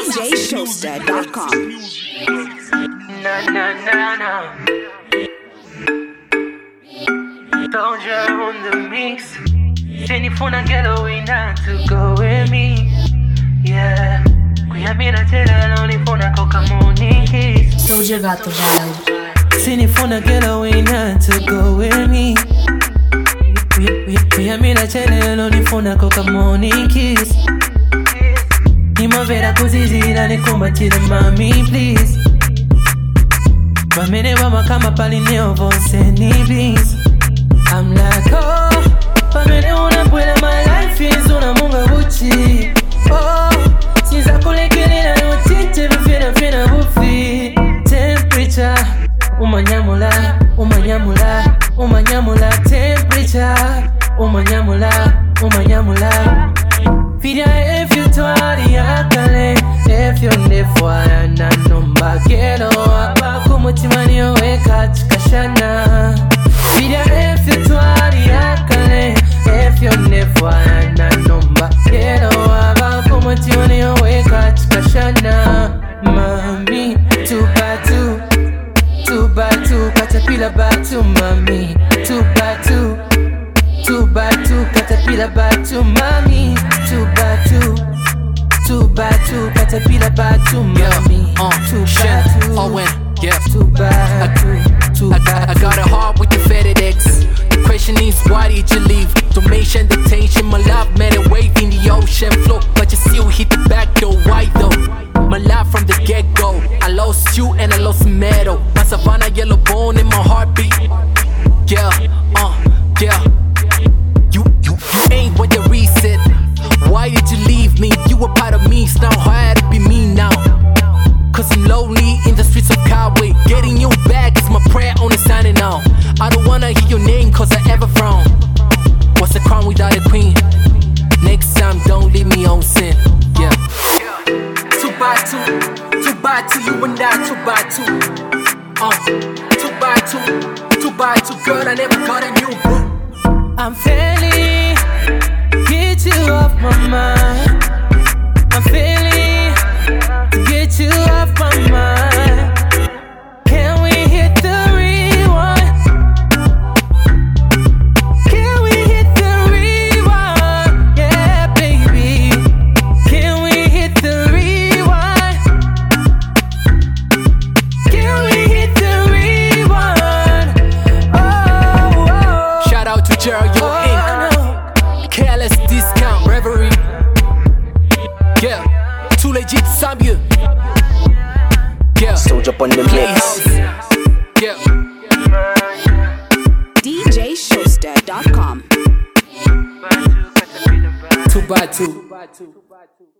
DJShowster.com. Na. Soldier on the mix. Telephone and get away now to go with me. Yeah. Kuyamina tela only phone and coca morning kiss. Soldier got the vibe. Telephone and get away now to go with me. Kuyamina tela only phone and coca morning kiss. Nimavera kuzizira nikumbatire mami please. Bamene bama kama pali neovose ni beans. I'm like oh, bamene unakwela my life is unamunga buchi. Oh, sinza kulekelela notite vifina bufi. Temperature, umanyamula temperature, umanyamula. Fidya if you twali akale, if you nefwa na nomba gelo abaku mutimani oweka chikashana. Fidya if you twali akale, if you nefwa na nomba gelo abaku mutimani oweka chikashana. Mami, 2x2, 2x2, caterpillar batu mami, 2x2, 2x2, caterpillar batu mami, 2x2, 2x2, caterpillar batu mami, 2x2, Owen, yeah. 2x2, I got a heart with the FedEx. The question is, why did you leave? Donation, detention, my love made a wave in the ocean floor, but you still hit the back door. Why though? My life from the get-go. I lost you and I lost metal. My Savannah yellow bone in my heartbeat. Yeah, yeah. You ain't what the reset. Why did you leave me? You were part of me, it's not hard to be me now. Cause I'm lonely in the streets of Cowboy. Getting you back is my prayer on the signing out. I don't wanna hear your name cause I ever frown. What's a crown without a queen? Next time don't leave me on sin. Yeah. 2x2, 2x2, you and I 2x2. 2x2, girl, I never got a new boo. I'm failing, get you off my mind. I'm failing, get you off my mind. Can we hit the rewind? Can we hit the rewind? Yeah, baby. Can we hit the rewind? Can we hit the rewind? Oh. Shout out to Jerry Inc. Careless discount, reverie. Yeah, too legit Zambia. Yeah, Soldier on the mix. yeah. DJShowster.com. 2x2.